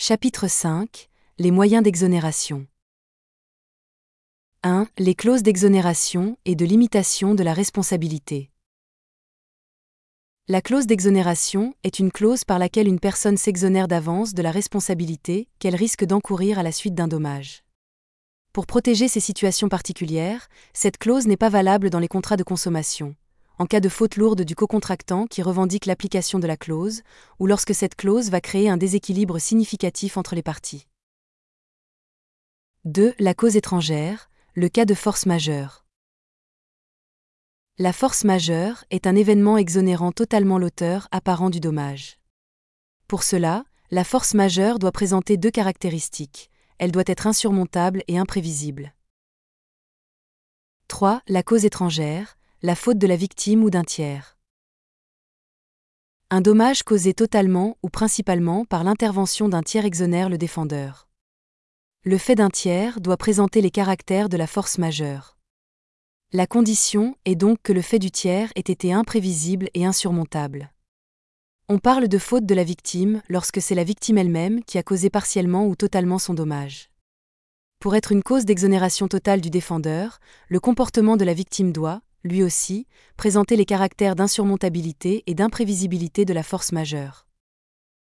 Chapitre 5 – Les moyens d'exonération. 1. Les clauses d'exonération et de limitation de la responsabilité. La clause d'exonération est une clause par laquelle une personne s'exonère d'avance de la responsabilité qu'elle risque d'encourir à la suite d'un dommage. Pour protéger ces situations particulières, cette clause n'est pas valable dans les contrats de consommation, en cas de faute lourde du cocontractant qui revendique l'application de la clause, ou lorsque cette clause va créer un déséquilibre significatif entre les parties. 2. La cause étrangère, le cas de force majeure. La force majeure est un événement exonérant totalement l'auteur apparent du dommage. Pour cela, la force majeure doit présenter deux caractéristiques. Elle doit être insurmontable et imprévisible. 3. La cause étrangère, la faute de la victime ou d'un tiers. Un dommage causé totalement ou principalement par l'intervention d'un tiers exonère le défendeur. Le fait d'un tiers doit présenter les caractères de la force majeure. La condition est donc que le fait du tiers ait été imprévisible et insurmontable. On parle de faute de la victime lorsque c'est la victime elle-même qui a causé partiellement ou totalement son dommage. Pour être une cause d'exonération totale du défendeur, le comportement de la victime doit, lui aussi, présenter les caractères d'insurmontabilité et d'imprévisibilité de la force majeure.